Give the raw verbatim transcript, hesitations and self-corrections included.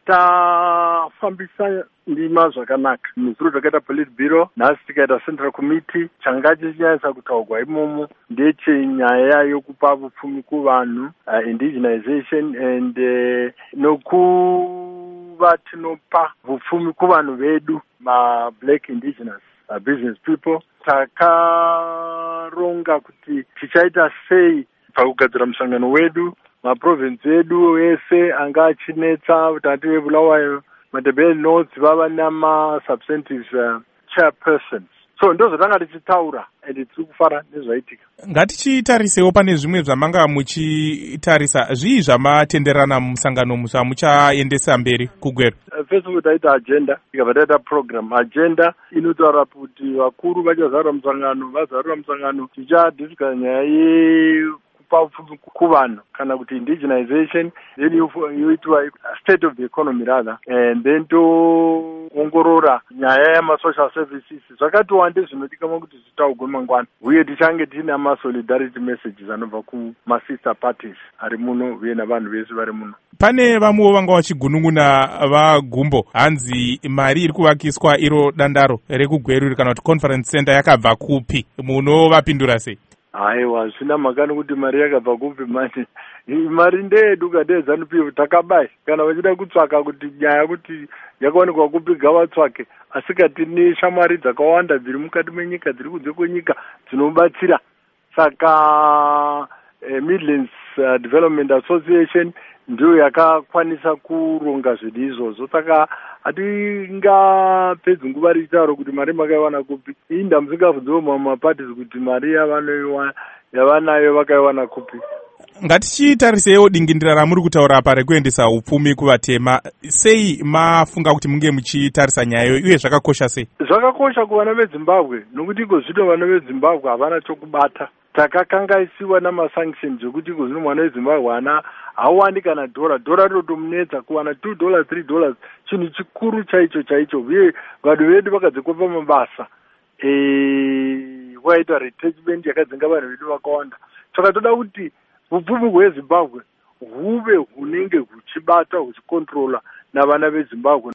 tafambisa ndima zvakanaka muzviro zvakaita politburo. Nhasi tikaita central committee, changa chichinyanyisa kutaurwa imomo ndechenyaya yokupa upfumi kuvanhu, uh, indigenization and uh, nokuva tinopa upfumi kuvanhu vedu ma black indigenous uh, business people. Takaronga kuti tichaita sei pakugadzira musangano wedu, maprovinsi edu ese anga achinetsa utati webulawayo Matabele North vava nama substantive uh, chairpersons. So ndozo tanga tichitaura and tiri kufara nezvaitika. Ngatichitarisewo pane zvimwe zvamanga muchitarisa zvii zvamatenderana musangano musa muchaendesa mberi kugweru. Uh, first of all taita agenda, ikabva taita program. Agenda inotaura kuti vakuru vachazarura musangano, vazarura musangano tichadiscuss nyaya ye kuvanhu kana kuti indigenization, then yoitwa state of the economy rather, and then toongorora nyaya yamasocial services. Zvakati wande zvinodikanwa kuti zvitaurwe mangwana, uye tichange tine ma-solidarity messages anobva kuma-sister parties ari muno uye navanhu vese vari muno. Pane vamwewo vanga vachigunun'una vaGumbo, hanzi mari iri kuvakiswa iro dandaro rekugweru kana kuti conference center yakabva kupi? Munovapindura sei? Aiwa, zvina mhaka nokuti mari yakabva kupi manje? Mari ndeyedu kadezanu pivo takabai. Kana vachida kutsvaka kuti nyaya kuti yakawanikwa kupi gavatsvake, asi katine shamwari dzakawanda dziri mukati menyika, dziri kunze kwenyika dzinobatsira. Saka eh, Midlands uh, Development Association ndiyo yakakwanisa kuronga zvinhu izvozvo. Saka hatingapedzi nguva richitaura kuti mari makaiwana kupi. Inda musingabvunzewo mamwe maparties kuti mari yavanayo vakaiwana kupi. Ngatichitarisewo dingindira ramuri kutaura apa rekuendesa upfumi kuvatema. Sei mafunga kuti munge muchitarisa nyaya iyo uye zvakakosha sei? Zvakakosha kuvana veZimbabwe nokuti iko zvino vana veZimbabwe havana chokubata. Takakangaisiwa namasanctions zvekuti iko zvino mwana weZimbabwe hana hawani kana dhora. Dhora rinotomunetsa kuwana two dollars, three dollars. Chinhu chikuru chaicho chaicho. Uye vanhu vedu vakadzokopa mabasa. Eh, waita retrenchment yakadzinga vanhu vedu vakawanda. Saka toda kuti upfumi hweZimbabwe huve hunenge huchibata huchikontrola navana veZimbabwe.